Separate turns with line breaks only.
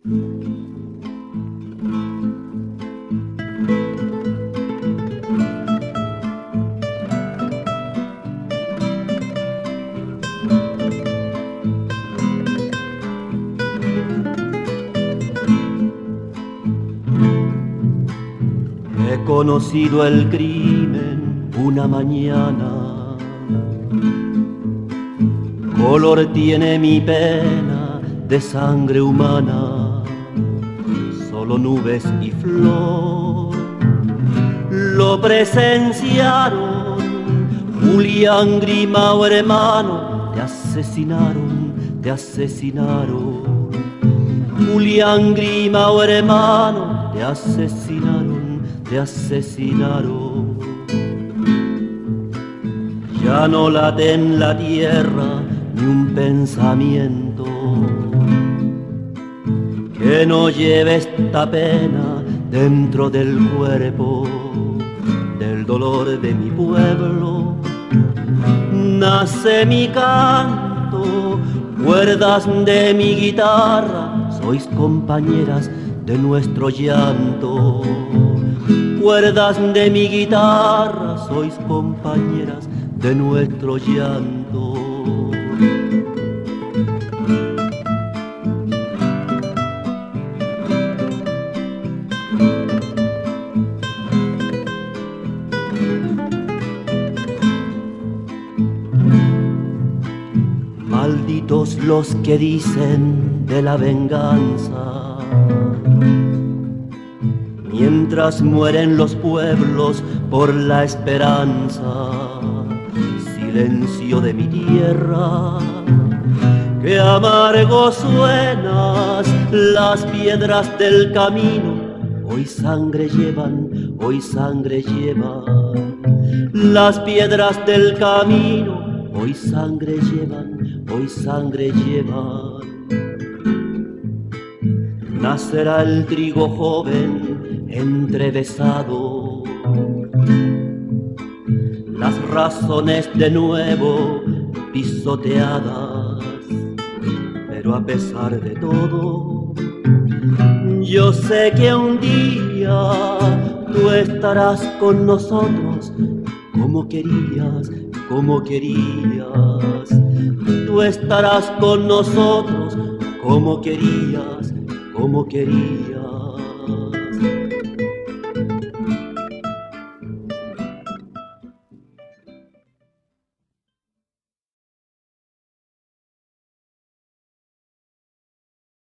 He conocido el crimen una mañana, color tiene mi pena de sangre humana, solo nubes y flor lo presenciaron. Julián Grimao, hermano, te asesinaron, te asesinaron. Julián Grimao, hermano, te asesinaron, te asesinaron. Ya no late en la tierra ni un pensamiento que no lleve esta pena dentro del cuerpo. Del dolor de mi pueblo nace mi canto, cuerdas de mi guitarra, sois compañeras de nuestro llanto. Cuerdas de mi guitarra, sois compañeras de nuestro llanto. Malditos los que dicen de la venganza, mientras mueren los pueblos por la esperanza. Silencio de mi tierra, que amargo suenas las piedras del camino. Hoy sangre llevan, hoy sangre llevan las piedras del camino. Hoy sangre llevan, hoy sangre llevan. Nacerá el trigo joven entrevesado, las razones de nuevo pisoteadas, pero a pesar de todo, yo sé que un día tú estarás con nosotros como querías, como querías. Tú estarás con nosotros como querías, como querías.